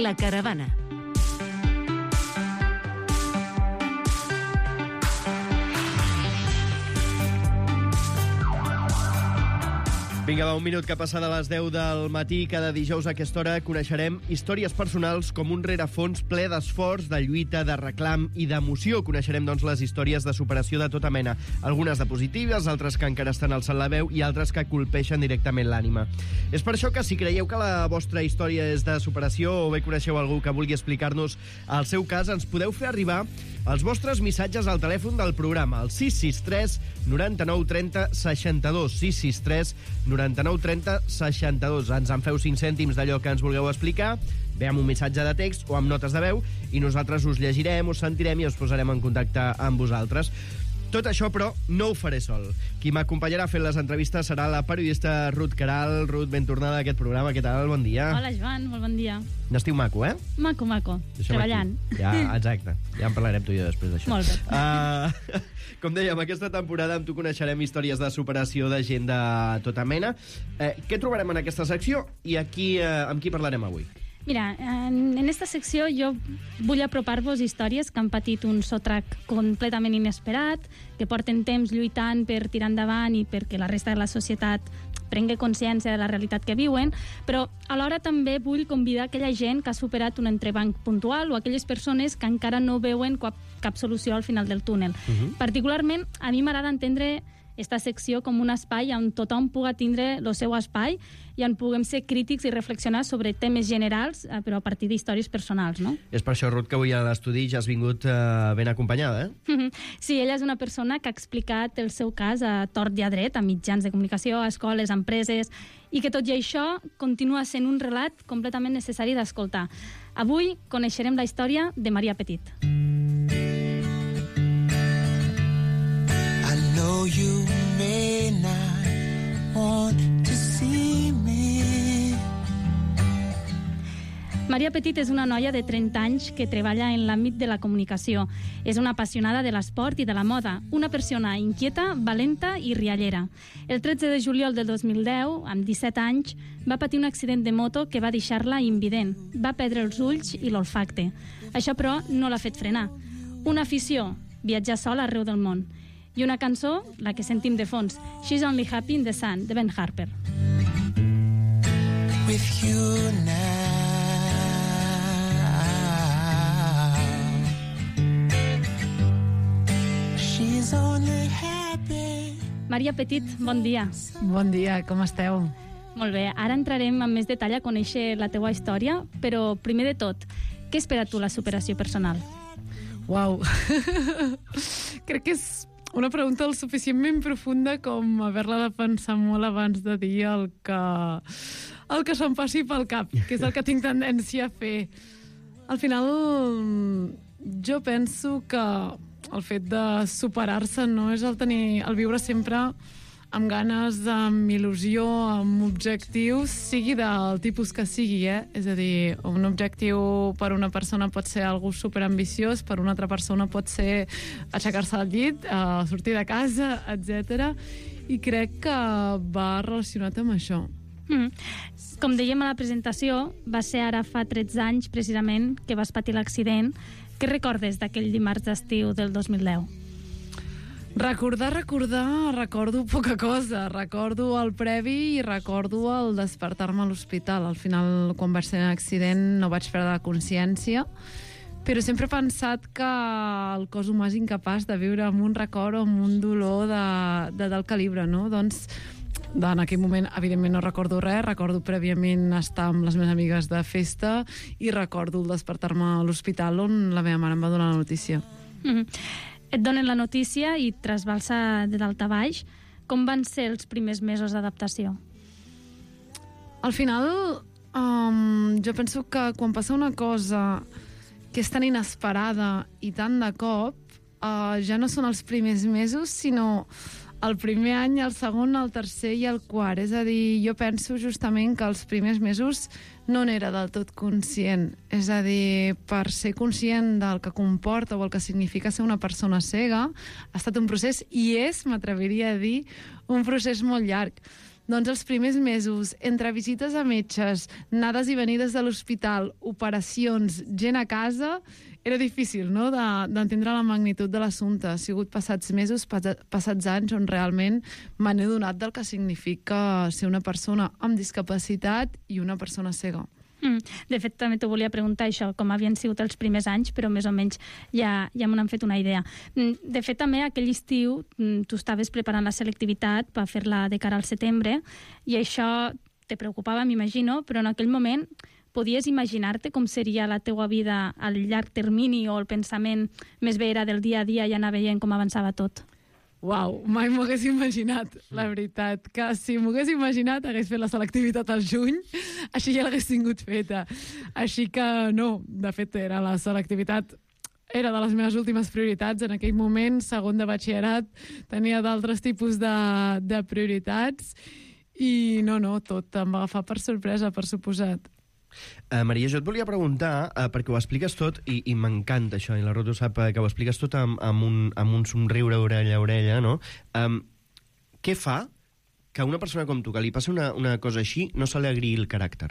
La Caravana. Vinga, va, un minut que passa de les 10 del matí. Cada dijous a aquesta hora coneixerem històries personals com un rerefons ple d'esforç, de lluita, de reclam i d'emoció. Coneixerem, doncs, les històries de superació de tota mena. Algunes de positives, altres que encara estan alçant la veu i altres que colpeixen directament l'ànima. És per això que si creieu que la vostra història és de superació o bé coneixeu algú que vulgui explicar-nos el seu cas, ens podeu fer arribar els vostres missatges al telèfon del programa, al 663 99 30 62. 663 99 30 62. Ens en feu 5 cèntims d'allò que ens vulgueu explicar, bé amb un missatge de text o amb notes de veu, i nosaltres us llegirem, us sentirem i us posarem en contacte amb vosaltres. Tot això, però, no ho faré sol. Qui m'acompanyarà fent les entrevistes serà la periodista Ruth Queralt. Ruth, ben tornada a aquest programa. Què tal? Bon dia. Hola, Joan. Molt bon dia. N'estiu maco, eh? Maco. Deixem treballant. Aquí. Ja, exacte. Ja en parlarem tu i jo després d'això. Molt bé. Com dèiem, aquesta temporada amb tu coneixerem històries de superació de gent de tota mena. Què trobarem en aquesta secció i aquí, amb qui parlarem avui? Mira, en esta secció jo vull apropar-vos històries que han patit un sotrac completament inesperat, que porten temps lluitant per tirar endavant i perquè la resta de la societat prengui consciència de la realitat que viuen, però alhora també vull convidar aquella gent que ha superat un entrebanc puntual o aquelles persones que encara no veuen cap solució al final del túnel. Particularment, a mi m'agrada entendre esta secció com un espai on tothom puga tindre el seu espai i on puguem ser crítics i reflexionar sobre temes generals, però a partir d'històries personals, no? És per això, Ruth, que avui a l'estudi ja has vingut ben acompanyada, eh? Sí, ella és una persona que ha explicat el seu cas a tort i a dret, a mitjans de comunicació, a escoles, a empreses, i que tot i això continua sent un relat completament necessari d'escoltar. Avui coneixerem la història de Maria Petit. You may not want to see me. Maria Petit és una noia de 30 anys que treballa en l'àmbit de la comunicació. És una apassionada de l'esport i de la moda, una persona inquieta, valenta i riallera. El 13 de juliol del 2010, amb 17 anys, va patir un accident de moto que va deixar-la invident. Va perdre els ulls i l'olfacte. Això, però, no l'ha fet frenar. Una afició, viatjar sola arreu del món. I una cançó, la que sentim de fons, She's Only Happy in the Sun, de Ben Harper. With you now. She's only happy. Maria Petit, bon dia. Bon dia, com esteu? Molt bé, ara entrarem amb més detall a conèixer la teua història, però primer de tot, què espera tu la superació personal? Uau, crec que és una pregunta el suficientment profunda com haver-la de pensar molt abans de dir el que se'm passi pel cap, que és el que tinc tendència a fer. Al final, jo penso que el fet de superar-se no és el viure sempre amb ganes, amb il·lusió, amb objectius, sigui del tipus que sigui, És a dir, un objectiu per una persona pot ser algú superambiciós, per una altra persona pot ser aixecar-se del llit, sortir de casa, etc. I crec que va relacionat amb això. Com dèiem a la presentació, va ser ara fa 13 anys, precisament, que vas patir l'accident. Què recordes d'aquell dimarts d'estiu del 2010? Recordar, recordo poca cosa. Recordo el previ i recordo el despertar-me a l'hospital. Al final, quan vaig tenir l'accident, no vaig perdre la consciència, però sempre he pensat que el cos humà és incapaç de viure amb un record o amb un dolor del calibre, no? Doncs, en aquell moment, evidentment, no recordo res. Recordo prèviament estar amb les meves amigues de festa i recordo el despertar-me a l'hospital on la meva mare em va donar la notícia. Et donen la notícia i trasbalsa de dalt a baix. Com van ser els primers mesos d'adaptació? Al final, jo penso que quan passa una cosa que és tan inesperada i tan de cop, ja no són els primers mesos, sinó el primer any, el segon, el tercer i el quart. És a dir, jo penso justament que els primers mesos no n'era del tot conscient. És a dir, per ser conscient del que comporta o el que significa ser una persona cega, ha estat un procés, i és, m'atreviria a dir, un procés molt llarg. Doncs els primers mesos, entre visites a metges, anades i venides de l'hospital, operacions, gent a casa, era difícil, no?, d'entendre la magnitud de l'assumpte. Ha sigut passats mesos, passats anys, on realment me n'he donat del que significa ser una persona amb discapacitat i una persona cega. De fet, també t'ho volia preguntar això, com havien sigut els primers anys, però més o menys ja me n'han fet una idea. De fet, també aquell estiu tu estaves preparant la selectivitat per fer-la de cara al setembre, i això te preocupava, m'imagino, però en aquell moment podies imaginar-te com seria la teua vida al llarg termini, o el pensament més bé era del dia a dia i anar veient com avançava tot? Uau, mai m'ho hagués imaginat, la veritat. Que si m'ho hagués imaginat, hagués fet la selectivitat al juny, així ja l'hagués tingut feta. Així que no, de fet, era la selectivitat, era de les meves últimes prioritats en aquell moment, segon de batxillerat, tenia d'altres tipus de prioritats, i no, tot em va agafar per sorpresa, per suposat. Maria, jo et volia preguntar, perquè ho expliques tot, i m'encanta això, i la Ruth ho sap, que ho expliques tot amb un somriure orella a orella, no? Què fa que a una persona com tu, que li passi una cosa així, no se li agri el caràcter?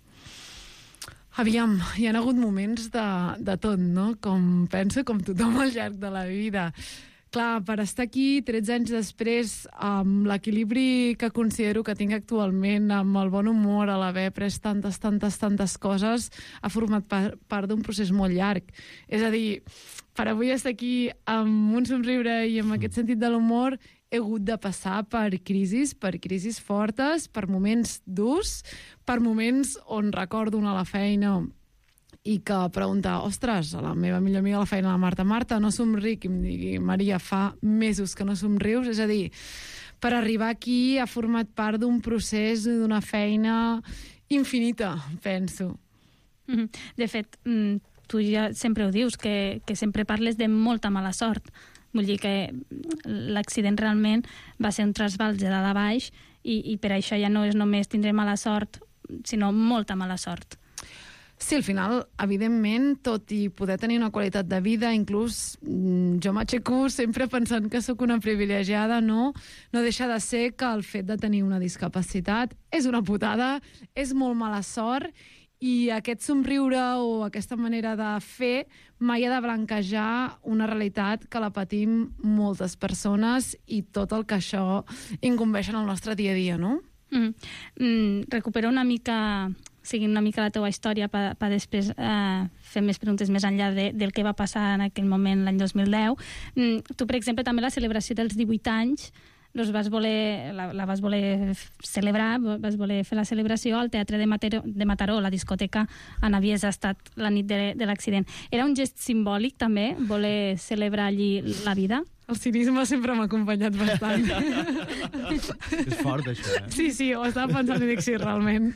Aviam, hi ha hagut moments de tot, no? Com penso, com tothom al llarg de la vida. Clar, per estar aquí 13 anys després, amb l'equilibri que considero que tinc actualment, amb el bon humor, a l'haver pres tantes coses, ha format part d'un procés molt llarg. És a dir, per avui estar aquí amb un somriure i amb aquest sentit de l'humor, he hagut de passar per crisis fortes, per moments durs, per moments on recordo anar a la feina i que pregunta, ostres, a la meva millor amiga a la feina, la Marta, no somric, i em digui, Maria, fa mesos que no somrius. És a dir, per arribar aquí ha format part d'un procés, d'una feina infinita, penso. De fet, tu ja sempre ho dius, que sempre parles de molta mala sort. Vull dir que l'accident realment va ser un trasbals de dalt a baix, i per això ja no és només tindre mala sort, sinó molta mala sort. Sí, al final, evidentment, tot i poder tenir una qualitat de vida, inclús jo m'aixeco sempre pensant que sóc una privilegiada, no deixa de ser que el fet de tenir una discapacitat és una putada, és molt mala sort, i aquest somriure o aquesta manera de fer mai ha de blanquejar una realitat que la patim moltes persones i tot el que això incumbeix en el nostre dia a dia, no? Recupero una mica la teua història per després fer més preguntes més enllà del que va passar en aquell moment l'any 2010. Tu, per exemple, també la celebració dels 18 anys la vas voler celebrar, vas voler fer la celebració al Teatre de Mataró, la discoteca on havies estat la nit de l'accident. Era un gest simbòlic, també, voler celebrar allí la vida? El cinisme sempre m'ha acompanyat bastant. És fort, això, Sí, ho estava pensant i dic, sí, realment.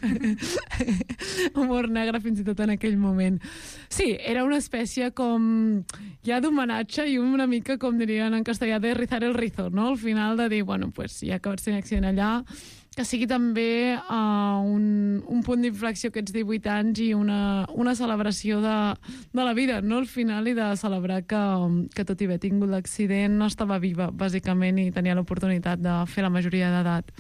Humor negre fins i tot en aquell moment. Sí, era una espècie com ja d'homenatge i una mica, com dirien en castellà, de rizar el rizo, no? Al final de dir, bueno, pues ja que vaig tenir accident allà, que sigui també un punt d'inflexió aquests 18 anys i una celebració de la vida, no? Al final, i de celebrar que tot i haver tingut l'accident no estava viva, bàsicament, i tenia l'oportunitat de fer la majoria d'edat.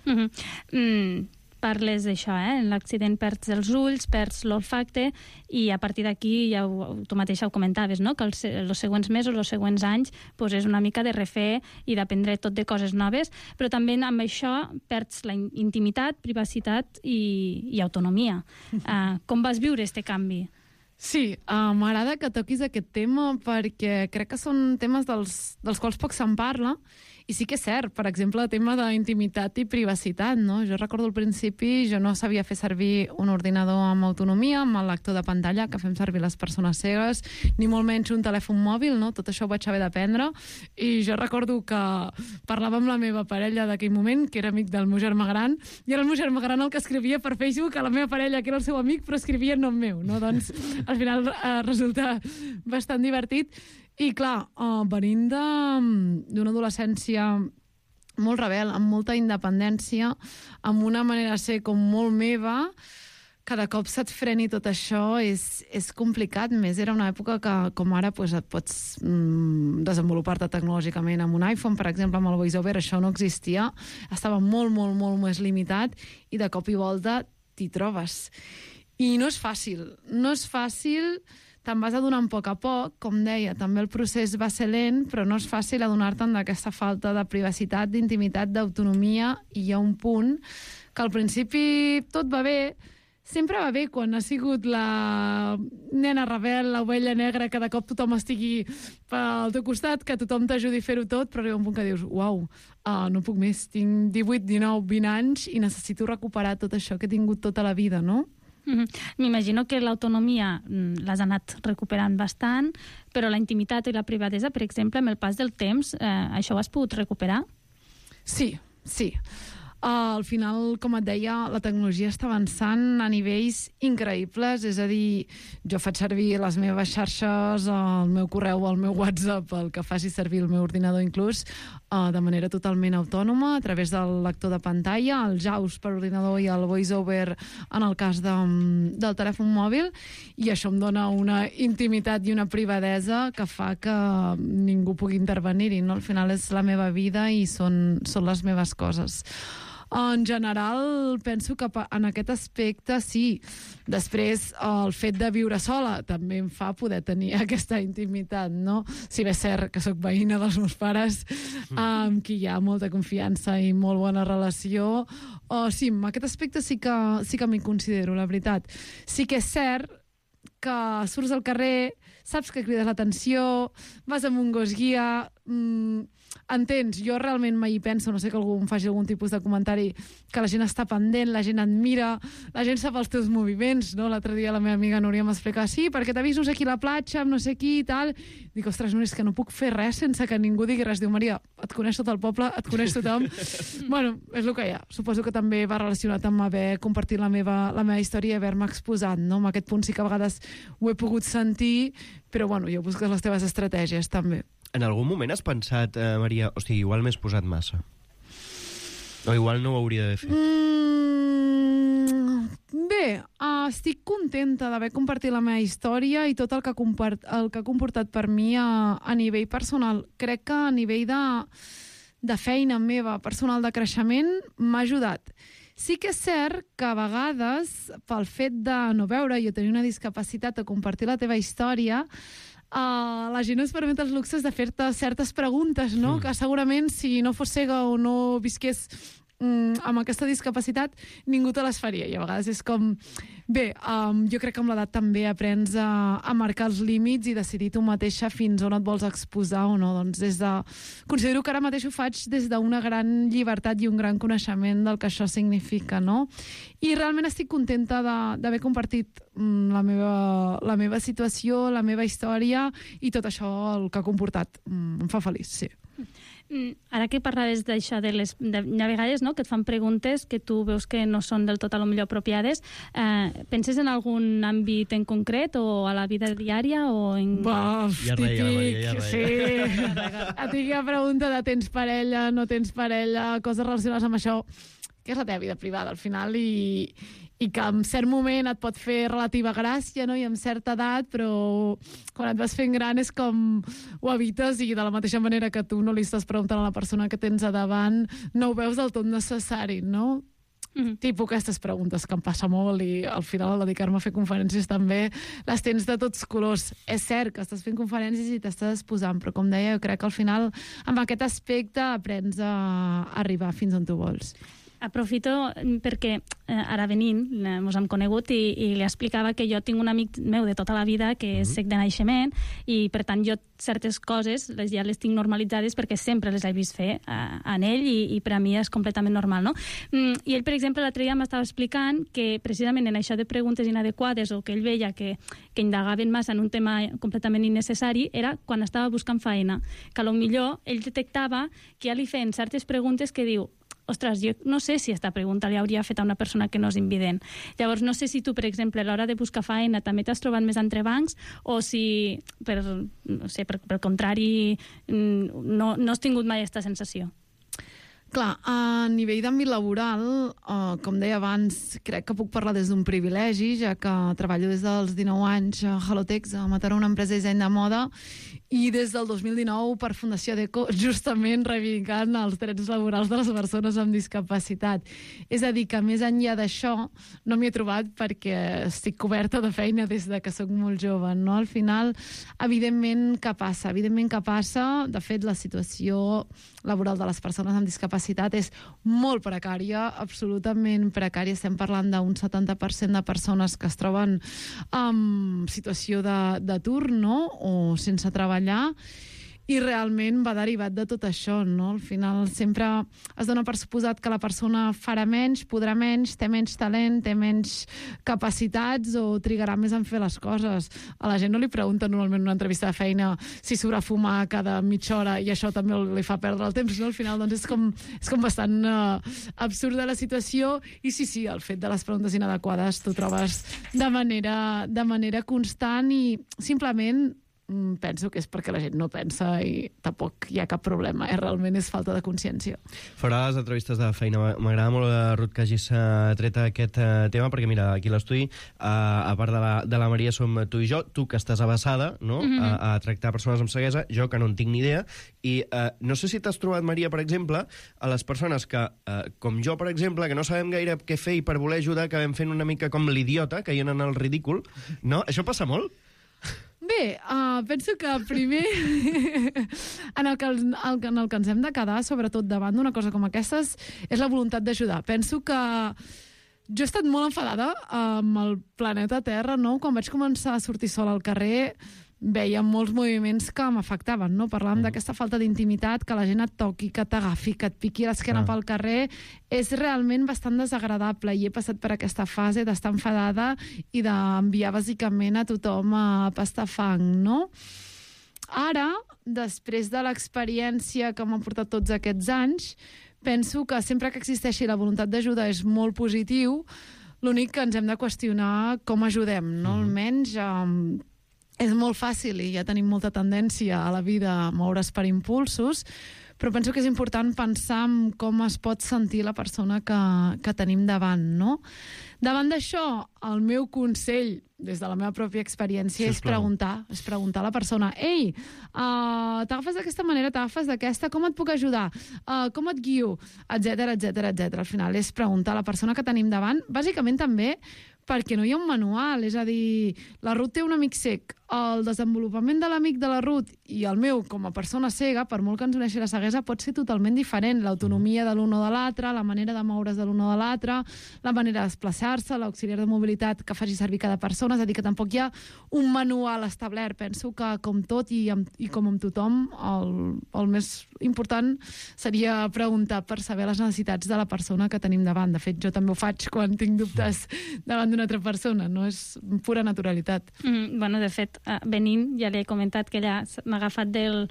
Parles d'això, en l'accident perds els ulls, perds l'olfacte, i a partir d'aquí, ja tu mateixa ho comentaves, no? Que els següents mesos, els següents anys, és una mica de refer i d'aprendre tot de coses noves, però també amb això perds la intimitat, privacitat i autonomia. Com vas viure este canvi? Sí, m'agrada que toquis aquest tema perquè crec que són temes dels quals poc se'n parla. I sí que és cert, per exemple, el tema d'intimitat i privacitat, no? Jo recordo al principi, jo no sabia fer servir un ordinador amb autonomia, amb el lector de pantalla que fem servir les persones cegues, ni molt menys un telèfon mòbil, no? Tot això ho vaig haver d'aprendre, i jo recordo que parlava amb la meva parella d'aquell moment, que era amic del meu germà gran, i era el meu germà gran el que escrivia per Facebook a la meva parella, que era el seu amic, però escrivia en nom meu, no? Doncs al final resulta bastant divertit. I clar, venint d'una adolescència molt rebel, amb molta independència, amb una manera de ser com molt meva, cada cop se't freni tot això és complicat. Més era una època que, com ara, pues, et pots desenvolupar-te tecnològicament amb un iPhone, per exemple, amb el VoiceOver, això no existia, estava molt, molt, molt més limitat i de cop i volta t'hi trobes. I no és fàcil, te'n vas adonant a poc, com deia, també el procés va ser lent, però no és fàcil adonar-te'n d'aquesta falta de privacitat, d'intimitat, d'autonomia, i hi ha un punt que al principi tot va bé, sempre va bé quan ha sigut la nena rebel, l'ovella negra, que de cop tothom estigui pel teu costat, que tothom t'ajudi a fer-ho tot, però arriba un punt que dius, uau, no puc més, tinc 18, 19, 20 anys i necessito recuperar tot això que he tingut tota la vida, no? M'imagino que l'autonomia l'has anat recuperant bastant, però la intimitat i la privadesa, per exemple, amb el pas del temps, això ho has pogut recuperar? Sí. Al final, com et deia, la tecnologia està avançant a nivells increïbles, és a dir, jo faig servir les meves xarxes, el meu correu, el meu WhatsApp, el que faci servir el meu ordinador inclús, de manera totalment autònoma, a través del lector de pantalla, el JAWS per ordinador i el VoiceOver en el cas del telèfon mòbil, i això em dona una intimitat i una privadesa que fa que ningú pugui intervenir-hi, no? Al final és la meva vida i són les meves coses. En general, penso que en aquest aspecte sí. Després, el fet de viure sola també em fa poder tenir aquesta intimitat, no? Si bé és cert que sóc veïna dels meus pares, amb qui hi ha molta confiança i molt bona relació, sí, en aquest aspecte sí que m'hi considero, la veritat. Sí que és cert que surts al carrer, saps que crides l'atenció, vas amb un gos guia, entens, jo realment mai hi penso, no sé que algú em faci algun tipus de comentari, que la gent està pendent, la gent et mira, la gent sap els teus moviments, no? L'altre dia la meva amiga Núria m'explica, sí, perquè t'ha vist no sé qui a la platja, amb no sé qui i tal. Dic, ostres, Núria, és que no puc fer res sense que ningú digui res. Diu, Maria, et coneix tot el poble, et coneix tothom. Bueno, és el que hi ha. Suposo que també va relacionat amb haver compartit la meva història i haver-me exposat, no? En aquest punt sí que a vegades ho he pogut sentir, però bueno, jo busques les teves estratègies també. En algun moment has pensat, Maria, hosti, igual m'he posat massa? O igual no ho hauria d'haver fet? Bé, estic contenta d'haver compartit la meva història i tot el que ha comportat per mi a nivell personal. Crec que a nivell de feina meva, personal, de creixement, m'ha ajudat. Sí que és cert que a vegades, pel fet de no veure i tenir una discapacitat o compartir la teva història, la gent es permet els luxes de fer-te certes preguntes, no? Que segurament si no fos cega o no visqués amb aquesta discapacitat, ningú te les faria. I a vegades és com... Bé, jo crec que amb l'edat també aprens a marcar els límits i decidir tu mateixa fins on et vols exposar o no. Doncs considero que ara mateix ho faig des d'una gran llibertat i un gran coneixement del que això significa, no? I realment estic contenta d'haver compartit la meva situació, la meva història i tot això el que ha comportat. Em fa feliç, sí. Ara que parlaves d'això, de vegades, no?, que et fan preguntes que tu veus que no són del tot a lo millor apropiades, penses en algun àmbit en concret o a la vida diària o en... Ja reia. Sí. La típica pregunta de tens parella, no tens parella, coses relacionades amb això, que és la teva vida privada al final i que en cert moment et pot fer relativa gràcia, no? I amb certa edat, però quan et vas fent gran és com ho evites i de la mateixa manera que tu no li estàs preguntant a la persona que tens a davant, no ho veus del tot necessari, no? Tipus aquestes preguntes que em passa molt i al final al dedicar-me a fer conferències també les tens de tots colors. És cert que estàs fent conferències i t'estàs exposant, però com deia, jo crec que al final amb aquest aspecte aprens a arribar fins on tu vols. Aprofito perquè ara venint mos hem conegut i li explicava que jo tinc un amic meu de tota la vida que és cec de naixement i per tant jo certes coses ja les tinc normalitzades perquè sempre les he vist fer en ell i per a mi és completament normal, no? I ell, per exemple, l'altre dia m'estava explicant que precisament en això de preguntes inadequades o que ell veia que indagaven massa en un tema completament innecessari era quan estava buscant feina, que potser ell detectava que ja li feien certes preguntes que diu ostres, jo no sé si aquesta pregunta li hauria fet a una persona que no és invident. Llavors, no sé si tu, per exemple, a l'hora de buscar feina també t'has trobat més entrebancs o si, per contrari, no has tingut mai aquesta sensació. Clar, a nivell d'àmbit laboral, com deia abans, crec que puc parlar des d'un privilegi, ja que treballo des dels 19 anys a Halotex, a Mataró, una empresa de disseny de moda, i des del 2019 per Fundació Deco, justament reivindicant els drets laborals de les persones amb discapacitat. És a dir, que més enllà d'això no m'hi he trobat perquè estic coberta de feina des de que sóc molt jove, no? Al final, evidentment que passa. De fet, la situació laboral de les persones amb discapacitat és molt precària, absolutament precària. Estem parlant d'un 70% de persones que es troben en situació d'atur, no? O sense treballar, i realment va derivat de tot això, no? Al final sempre es dona per suposat que la persona farà menys, podrà menys, té menys talent, té menys capacitats o trigarà més en fer les coses. A la gent no li pregunta normalment en una entrevista de feina si s'haurà de fumar cada mitja hora i això també li fa perdre el temps, no? Al final doncs és com bastant absurda la situació i sí, el fet de les preguntes inadequades t'ho trobes de manera constant i simplement penso que és perquè la gent no pensa i tampoc hi ha cap problema, realment és falta de consciència. Fora les entrevistes de feina, m'agrada molt, Ruth, que hagis tret aquest tema, perquè mira, aquí a l'estudi, a part de la Maria, som tu i jo, tu que estàs avançada, no? A tractar persones amb ceguesa, jo que no en tinc ni idea, i no sé si t'has trobat, Maria, per exemple, a les persones que, com jo, per exemple, que no sabem gaire què fer i per voler ajudar acabem fent una mica com l'idiota, caient en el ridícul, no? Això passa molt? Bé, penso que primer en el que ens hem de quedar, sobretot davant d'una cosa com aquestes, és la voluntat d'ajudar. Penso que jo he estat molt enfadada amb el planeta Terra, no? Quan vaig començar a sortir sola al carrer veia molts moviments que m'afectaven, no? Parlàvem d'aquesta falta d'intimitat, que la gent et toqui, que t'agafi, que et piqui l'esquena pel carrer, és realment bastant desagradable i he passat per aquesta fase d'estar enfadada i d'enviar bàsicament a tothom a pastar fang, no? Ara, després de l'experiència que m'ha portat tots aquests anys, penso que sempre que existeixi la voluntat d'ajudar és molt positiu, l'únic que ens hem de qüestionar com ajudem, no? Almenys és molt fàcil i ja tenim molta tendència a la vida a moure's per impulsos, però penso que és important pensar en com es pot sentir la persona que tenim davant, no? Davant d'això, el meu consell, des de la meva pròpia experiència, és preguntar a la persona: ei, t'agafes d'aquesta manera, t'agafes d'aquesta, com et puc ajudar? Com et guio? Etcètera. Al final és preguntar a la persona que tenim davant, bàsicament també perquè no hi ha un manual, és a dir, la Ruth té un amic cec, el desenvolupament de l'amic de la Ruth i el meu com a persona cega, per molt que ens uneixi la ceguesa, pot ser totalment diferent. L'autonomia de l'un o de l'altre, la manera de moure's de l'un o de l'altre, la manera de desplaçar-se, l'auxiliar de mobilitat que faci servir cada persona, és a dir, que tampoc hi ha un manual establert. Penso que, com tot i com amb tothom, el més important seria preguntar per saber les necessitats de la persona que tenim davant. De fet, jo també ho faig quan tinc dubtes davant d'una altra persona, no? És pura naturalitat. Bueno, de fet, venint, ja li he comentat que ella m'ha agafat del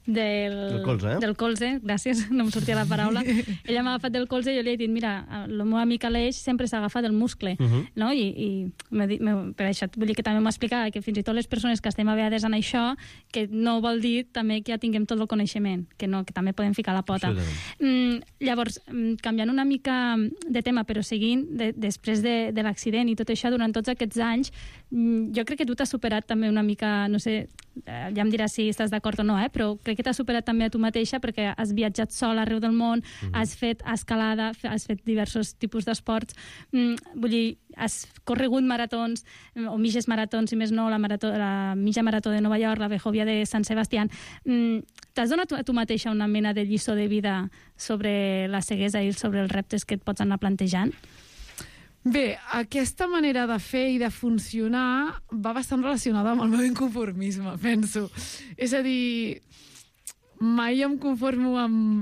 colze, del colze, gràcies, no em sortia la paraula. Ella m'ha agafat del colze i jo li he dit, mira, el meu amic Aleix sempre s'ha agafat del muscle, no? I per això vull dir que també m'explicava que fins i tot les persones que estem aveades en això, que no vol dir també que ja tinguem tot el coneixement, que també podem ficar la pota. Llavors, canviant una mica de tema, però seguint després de l'accident i tot això, durant tots aquests anys, jo crec que tu t'has superat també una mica, no sé, ja em diràs si estàs d'acord o no, però crec que t'has superat també a tu mateixa perquè has viatjat sola arreu del món, has fet escalada, has fet diversos tipus d'esports, vull dir, has corregut maratons o mitges maratons, si més no, la mitja marató de Nova York, la Vehovia de Sant Sebastián. T'has donat a tu mateixa una mena de lliçó de vida sobre la ceguesa i sobre els reptes que et pots anar plantejant? Bé, aquesta manera de fer i de funcionar va bastant relacionada amb el meu inconformisme, penso. És a dir, mai em conformo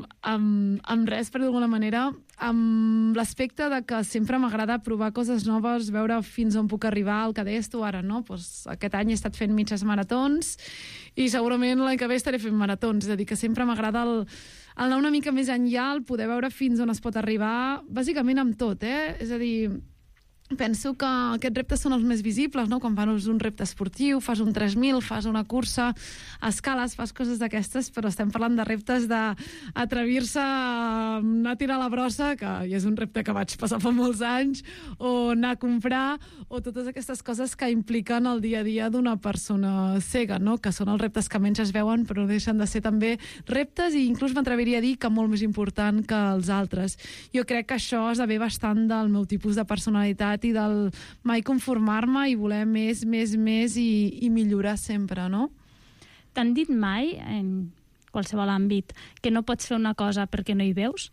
amb res, per d'alguna manera, amb l'aspecte de que sempre m'agrada provar coses noves, veure fins on puc arribar, el que deies tu ara, no? Pues aquest any he estat fent mitges maratons i segurament l'any que ve estaré fent maratons. És a dir, que sempre m'agrada el anar una mica més enllà, el poder veure fins on es pot arribar, bàsicament amb tot, És a dir, penso que aquests reptes són els més visibles, no? Quan fas un repte esportiu, fas un 3.000, fas una cursa, escales, fas coses d'aquestes, però estem parlant de reptes d'atrevir-se a anar a tirar la brossa, que ja és un repte que vaig passar fa molts anys, o anar a comprar, o totes aquestes coses que impliquen el dia a dia d'una persona cega, no? Que són els reptes que menys es veuen, però no deixen de ser també reptes, i inclús m'atreviria a dir que molt més important que els altres. Jo crec que això esdevé bastant del meu tipus de personalitat i del mai conformar-me i voler més i millorar sempre, no? T'han dit mai, en qualsevol àmbit, que no pots fer una cosa perquè no hi veus?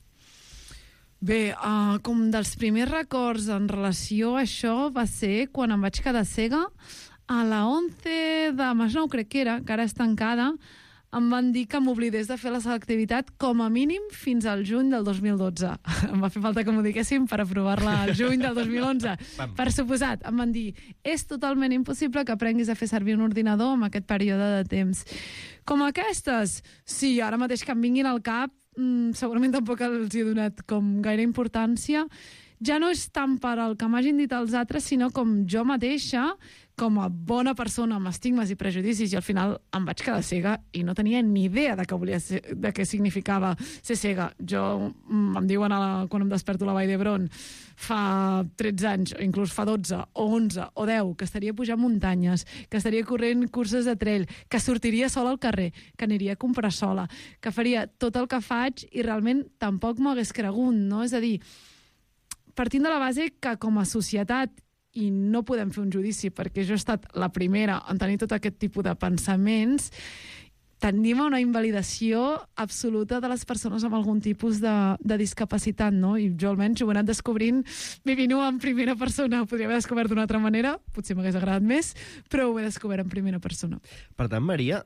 Bé, com dels primers records en relació a això va ser quan em vaig quedar cega a la 11 de Masnou, crec que era, que ara és tancada. Em van dir que m'oblidés de fer la selectivitat com a mínim fins al juny del 2012. Em va fer falta que m'ho diguéssim per aprovar-la al juny del 2011. Per suposat, em van dir, és totalment impossible que aprenguis a fer servir un ordinador en aquest període de temps. Com aquestes? Sí, ara mateix que em vinguin al cap, segurament tampoc els he donat com gaire importància. Ja no és tant per al que m'hagin dit els altres, sinó com jo mateixa, com a bona persona amb estigmes i prejudicis, i al final em vaig quedar cega i no tenia ni idea de què significava ser cega. Em diuen quan em desperto a la Vall d'Hebron fa 13 anys, o inclús fa 12, o 11, o 10, que estaria pujant muntanyes, que estaria corrent curses de trail, que sortiria sola al carrer, que aniria a comprar sola, que faria tot el que faig i realment tampoc m'ho hagués cregut, no? És a dir, partint de la base que com a societat, i no podem fer un judici perquè jo he estat la primera en tenir tot aquest tipus de pensaments, tendim a una invalidació absoluta de les persones amb algun tipus de discapacitat, no? I jo almenys ho he anat descobrint vivint-ho en primera persona. Podria haver descobert d'una altra manera, potser m'hagués agradat més, però ho he descobert en primera persona. Per tant, Maria,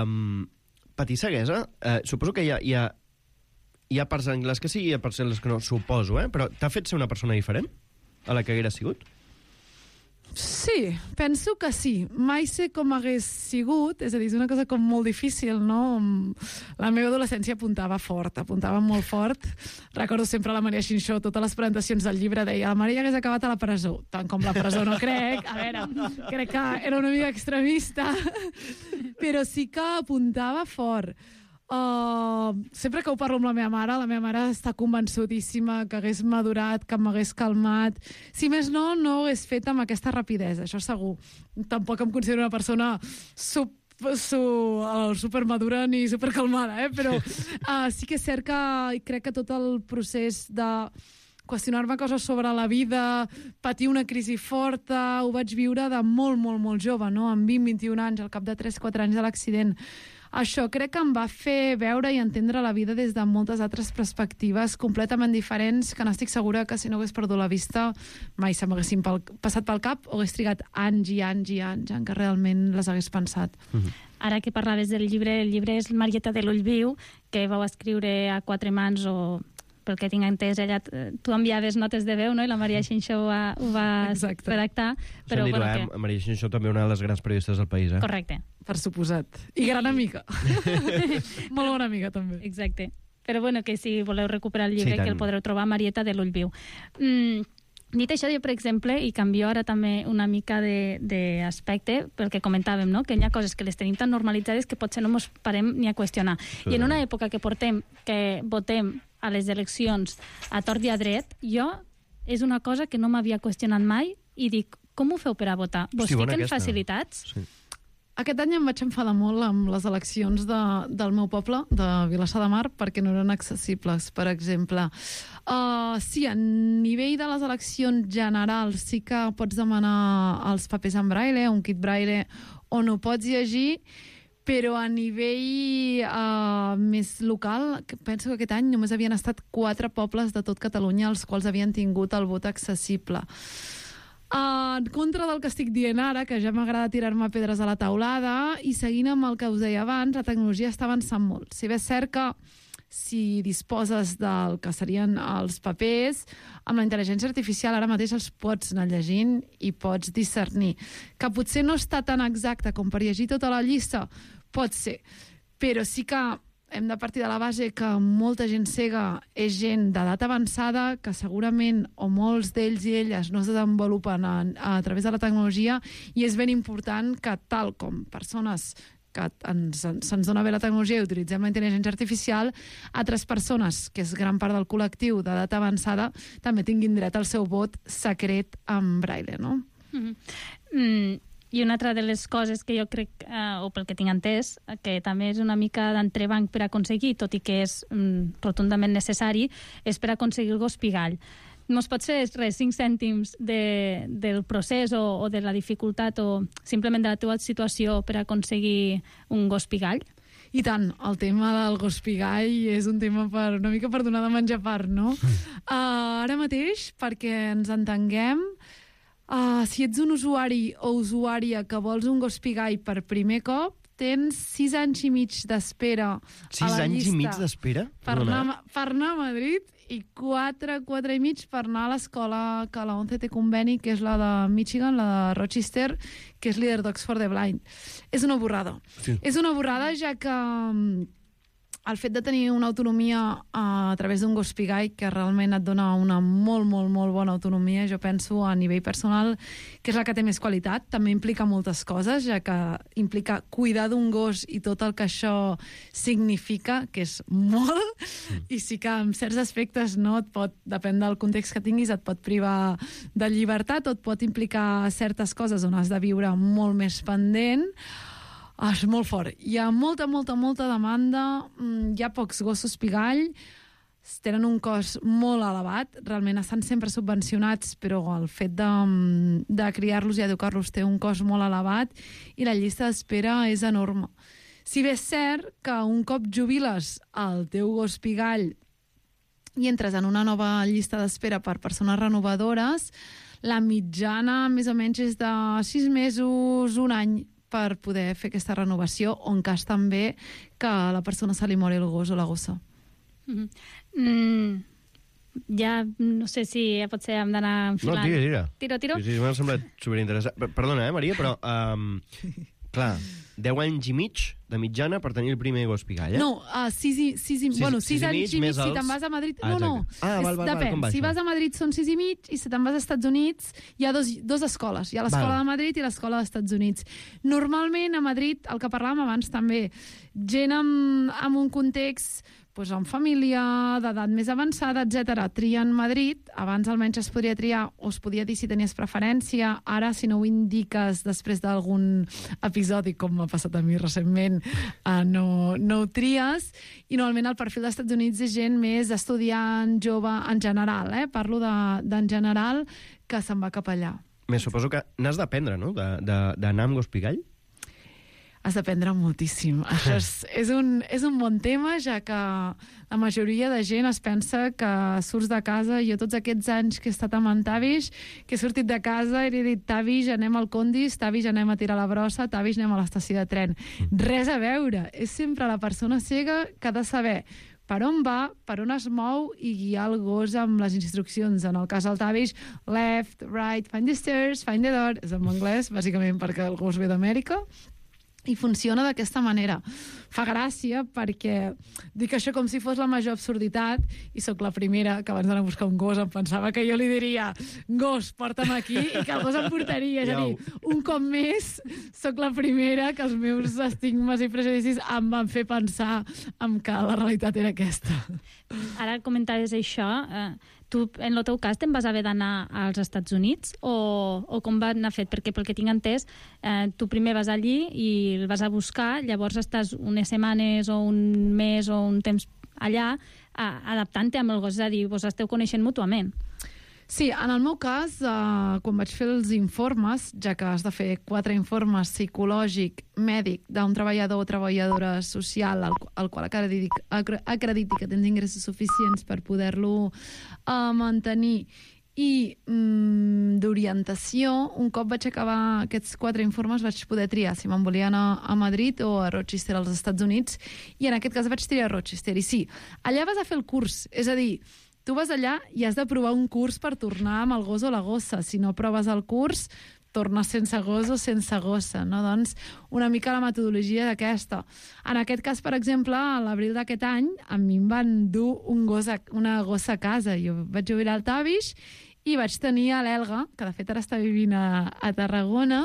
patir ceguesa, suposo que hi ha parts en anglès que sí i hi ha parts en les que no, suposo, però t'ha fet ser una persona diferent a la que haguera sigut? Sí, penso que sí. Mai sé com hagués sigut, és a dir, és una cosa com molt difícil, no? La meva adolescència apuntava molt fort. Recordo sempre la Maria Xinxó, totes les presentacions del llibre deia la Maria hagués acabat a la presó. Tant com la presó no crec, a veure, crec que era una mica extremista, però sí que apuntava fort. Sempre que ho parlo amb la meva mare està convençudíssima que hagués madurat, que m'hagués calmat. Si més no hagués fet amb aquesta rapidesa, això segur. Tampoc em considero una persona supermadura ni supercalmada, però sí que és cert que crec que tot el procés de qüestionar-me coses sobre la vida, patir una crisi forta, ho vaig viure de molt jove, no? Amb 20-21 anys, al cap de 3-4 anys de l'accident. Això crec que em va fer veure i entendre la vida des de moltes altres perspectives completament diferents, que n'estic segura que si no hagués perdut la vista mai se m'haguessin passat pel cap o hagués trigat anys i anys en què realment les hagués pensat. Ara que parlaves del llibre, el llibre és Marieta de l'Ull Viu, que vau escriure a 4 mans, o pel que tinc entès, ella, tu enviaves notes de veu, no? I la Maria Xinxó ho va redactar. Però, Maria Xinxó també una de les grans periodistes del país, Correcte. Per suposat. I gran amiga. Molt bona amiga, també. Exacte. Però bueno, que si voleu recuperar el llibre, que el podreu trobar a Marieta de l'Ull Viu. Dit això, jo, per exemple, i canvio ara també una mica d'aspecte, pel que comentàvem, no? Que hi ha coses que les tenim tan normalitzades que potser no ens parem ni a qüestionar. I en una època que votem a les eleccions a tort i a dret, és una cosa que no m'havia qüestionat mai i dic, com ho feu per a votar? Vos fiquen facilitats? Sí. Aquest any em vaig enfadar molt amb les eleccions del meu poble, de Vilassar de Mar, perquè no eren accessibles, per exemple. Sí, a nivell de les eleccions generals sí que pots demanar els papers en braille, un kit braille, on ho pots llegir, però a nivell més local, penso que aquest any només havien estat 4 pobles de tot Catalunya els quals havien tingut el vot accessible. En contra del que estic dient ara, que ja m'agrada tirar-me pedres a la taulada, i seguint amb el que us deia abans, la tecnologia està avançant molt. Si bé és cert que si disposes del que serien els papers, amb la intel·ligència artificial ara mateix els pots anar llegint i pots discernir. Que potser no està tan exacte com per llegir tota la llista, pot ser, però sí que hem de partir de la base que molta gent cega és gent d'edat avançada, que segurament o molts d'ells i elles no es desenvolupen a través de la tecnologia, i és ben important que, tal com persones que se'ns dona bé la tecnologia i utilitzem la intel·ligència artificial, altres persones, que és gran part del col·lectiu d'edat avançada, també tinguin dret al seu vot secret en braille, no? I una altra de les coses que jo crec, o pel que tinc entès, que també és una mica d'entrebanc per aconseguir, tot i que és rotundament necessari, és per aconseguir el gos pigall. No es pot fer res, 5 cèntims del procés o de la dificultat o simplement de la teva situació per aconseguir un gos pigall? I tant, el tema del gos pigall és un tema una mica per donar de menjar part, no? Ara mateix, perquè ens entenguem, si ets un usuari o usuària que vols un gos pigall per primer cop, tens 6 anys i mig d'espera a la llista. 6 anys i mig d'espera? Per anar a Madrid, i 4 i mig per anar a l'escola que la ONCE té conveni, que és la de Michigan, la de Rochester, que és líder d'Oxford the Blind. És una borrada. Sí. És una borrada, ja que el fet de tenir una autonomia a través d'un gos pigall, que realment et dona una molt, molt, molt bona autonomia, jo penso a nivell personal que és la que té més qualitat. També implica moltes coses, ja que implica cuidar d'un gos i tot el que això significa, que és molt, i sí que en certs aspectes no et pot, depèn del context que tinguis, et pot privar de llibertat o et pot implicar certes coses on has de viure molt més pendent. És molt fort. Hi ha molta demanda, hi ha pocs gossos pigall, tenen un cost molt elevat, realment estan sempre subvencionats, però el fet de criar-los i educar-los té un cost molt elevat i la llista d'espera és enorme. Si bé és cert que un cop jubiles el teu gos pigall i entres en una nova llista d'espera per persones renovadores, la mitjana més o menys és de 6 mesos, un any, per poder fer aquesta renovació, o en cas també que a la persona se li mori el gos o la gossa. Ja no sé si potser hem d'anar enfilant. No, tira. Tiro? Sí, m'ha semblat superinteressant. Perdona, Maria, però... clar, 10 anys i mig de mitjana per tenir el primer gos pigall, eh? No, 6 anys i mig si te'n vas a Madrid... No. Depèn. Com va, si vas a Madrid són 6 i mig, i si te'n vas als Estats Units hi ha dos escoles. Hi ha l'escola de Madrid i l'escola dels Estats Units. Normalment a Madrid, el que parlàvem abans també, gent amb un context amb família, d'edat més avançada, etc. Trien Madrid, abans almenys es podria triar, o es podia dir si tenies preferència, ara si no ho indiques després d'algun episodi, com m'ha passat a mi recentment, no ho tries, i normalment el perfil dels Estats Units és gent més estudiant, jove, en general, parlo d'en general, que se'n va cap allà. Més suposo que n'has d'aprendre, no?, d'anar amb gos pigall? Has d'aprendre moltíssim. Això és un bon tema, ja que la majoria de gent es pensa que surts de casa. Jo tots aquests anys que he estat amb en Tavish, que he sortit de casa i he dit Tavish, anem al Condis, Tavish, anem a tirar la brossa, Tavish, anem a l'estació de tren. Res a veure. És sempre la persona cega que ha de saber per on va, per on es mou i guiar el gos amb les instruccions. En el cas del Tavish, left, right, find the stairs, find the door. És en anglès, bàsicament perquè el gos ve d'Amèrica. I funciona d'aquesta manera. Fa gràcia perquè dic això com si fos la major absurditat i sóc la primera que abans d'anar a buscar un gos em pensava que jo li diria gos, porta'm aquí, i que el gos em portaria. És a dir, un cop més sóc la primera que els meus estigmes i prejudicis em van fer pensar que la realitat era aquesta. Ara comentaves això, tu, en el teu cas, te'n vas haver d'anar als Estats Units o com va anar fet? Perquè pel que tinc entès, tu primer vas allí i el vas a buscar, llavors estàs unes setmanes o un mes o un temps allà adaptant-te amb el gos, és a dir, vos esteu coneixent mútuament. Sí, en el meu cas, quan vaig fer els informes, ja que has de fer 4 informes psicològic, mèdic, d'un treballador o treballadora social al qual acrediti que tens ingressos suficients per poder-lo mantenir, i d'orientació, un cop vaig acabar aquests 4 informes vaig poder triar si me'n volia anar a Madrid o a Rochester, als Estats Units, i en aquest cas vaig triar Rochester. I sí, allà vas a fer el curs, és a dir, tu vas allà i has de provar un curs per tornar amb el gos o la gossa. Si no proves el curs, torna sense gos o sense gossa, no? Doncs una mica la metodologia d'aquesta. En aquest cas, per exemple, a l'abril d'aquest any, a mi em van dur una gossa a casa. Jo vaig jubilar al Tavish i vaig tenir a l'Elga, que de fet ara està vivint a Tarragona,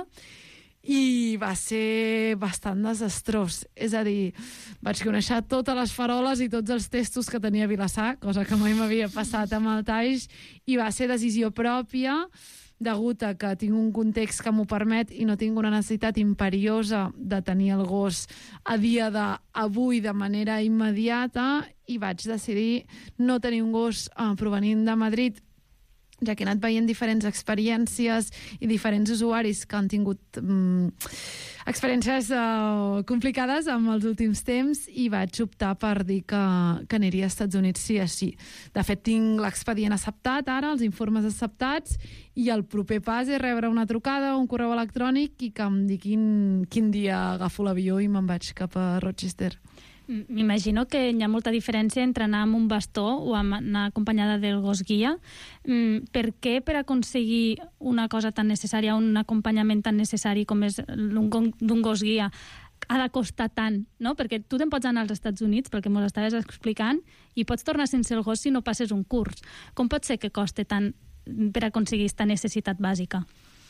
i va ser bastant desastrós. És a dir, vaig conèixer totes les faroles i tots els testos que tenia a Vilassar, cosa que mai m'havia passat amb el Taix, i va ser decisió pròpia, degut a que tinc un context que m'ho permet i no tinc una necessitat imperiosa de tenir el gos a dia d'avui de manera immediata, i vaig decidir no tenir un gos provenint de Madrid, ja que he anat veient diferents experiències i diferents usuaris que han tingut experiències complicades amb els últims temps, i vaig optar per dir que aniria als Estats Units sí o sí. De fet, tinc l'expedient acceptat ara, els informes acceptats, i el proper pas és rebre una trucada o un correu electrònic i que em diguin quin dia agafo l'avió i me'n vaig cap a Rochester. M'imagino que hi ha molta diferència entre anar amb un bastó o anar acompanyada del gos guia. Per què, per aconseguir una cosa tan necessària, un acompanyament tan necessari com és d'un gos guia, ha de costar tant, no? Perquè tu te'n pots anar als Estats Units, pel que mos estaves explicant, i pots tornar sense el gos si no passes un curs. Com pot ser que coste tant per aconseguir aquesta necessitat bàsica?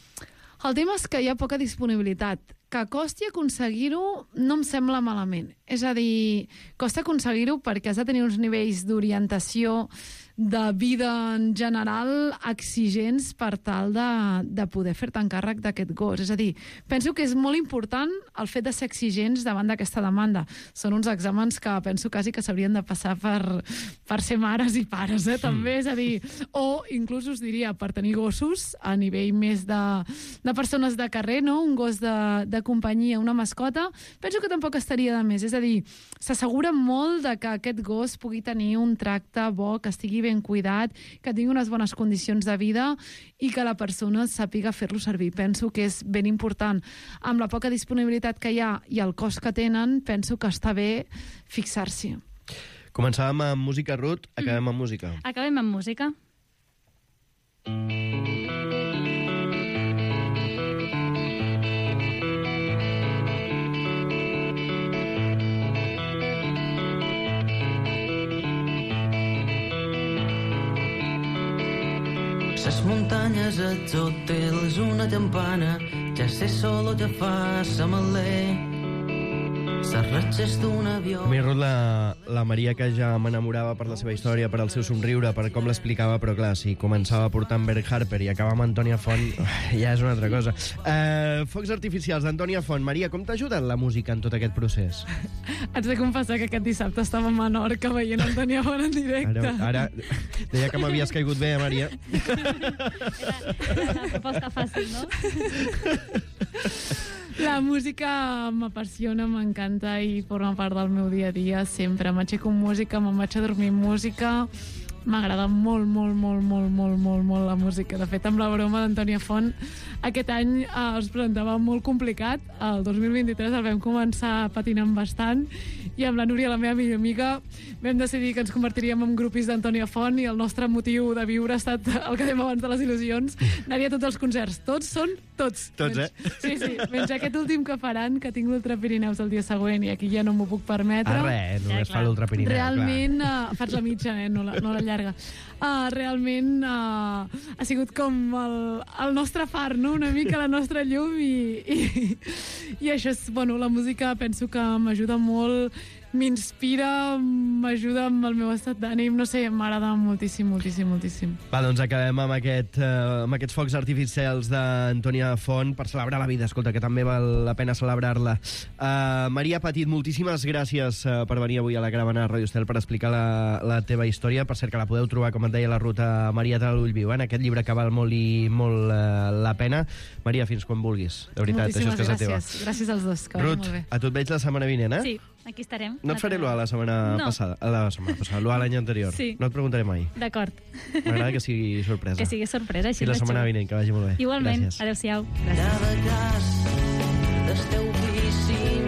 El tema és que hi ha poca disponibilitat. Que costi aconseguir-ho no em sembla malament. És a dir, costa aconseguir-ho perquè has de tenir uns nivells d'orientació, de vida en general exigents per tal de poder fer-te encàrrec d'aquest gos. És a dir, penso que és molt important el fet de ser exigents davant d'aquesta demanda. Són uns exàmens que penso quasi que s'haurien de passar per ser mares i pares, també. És a dir, o inclús us diria, per tenir gossos a nivell més de persones de carrer, no? Un gos de companyia, una mascota, penso que tampoc estaria de més. És a dir, s'assegura molt de que aquest gos pugui tenir un tracte bo, que estigui ben cuidat, que tingui unes bones condicions de vida i que la persona sàpiga fer-lo servir. Penso que és ben important. Amb la poca disponibilitat que hi ha i el cost que tenen, penso que està bé fixar-s'hi. Començàvem amb música, Ruth, acabem amb música. Acabem amb música. Les muntanyes, els hotels, una campana, ja sé solo ja fa samalé. Les ratxes d'un avió... A mi, Ruth, la Maria, que ja m'enamorava per la seva història, per el seu somriure, per com l'explicava, però clar, si començava portant Bert Harper i acaba amb Antònia Font, ja és una altra cosa. Focs artificials d'Antònia Font. Maria, com t'ha ajudat la música en tot aquest procés? Haig de confessar que aquest dissabte estava a Menorca veient Antònia Font en directe. Ara deia que m'havies caigut bé, Maria. Era la proposta fàcil, no? La música m'apassiona, m'encanta i forma part del meu dia a dia sempre. M'aixeco amb música, me'n vaig a dormir amb música. M'agrada molt, molt, molt, molt, molt, molt, molt la música. De fet, amb la broma d'Antònia Font, aquest any es presentava molt complicat. El 2023 el vam començar patinant bastant i amb la Núria, la meva millor amiga, vam decidir que ens convertiríem en grupis d'Antònia Font i el nostre motiu de viure ha estat el que dèiem abans de les il·lusions, anar-hi a tots els concerts. Tots són tots. Tots, Sí, menys aquest últim que faran, que tinc l'Ultra Pirineus el dia següent i aquí ja no m'ho puc permetre. Res, només fa l'Ultra Pirineu. Realment, faig la mitja, no la llarga. Realment ha sigut com el nostre far, no? Una mica la nostra llum i això és, bueno, la música penso que m'ajuda molt, m'inspira, m'ajuda amb el meu estat d'ànim, no sé, m'agrada moltíssim, moltíssim, moltíssim. Va, doncs acabem amb aquests focs artificials d'Antònia Font per celebrar la vida, escolta, que també val la pena celebrar-la. Maria Petit, moltíssimes gràcies per venir avui a la caravana de Radio Estel per explicar la teva història. Per cert, que la podeu trobar, com et deia la Ruth, a Maria de l'Ull Viu, en aquest llibre que val molt i molt la pena. Maria, fins quan vulguis, de veritat, això és casa teva. Gràcies als dos, que Ruth, molt bé. a tu et veig la setmana vinent, Sí, aquí estarem. No et faré l'UA la setmana passada, l'UA l'any anterior. Sí. No et preguntaré mai. D'acord. M'agrada que sigui sorpresa. Que sigui sorpresa, així I la no setmana xulo. vinent, que vagi molt bé. Igualment. Gràcies. Adéu-siau. Cada cas del teu vici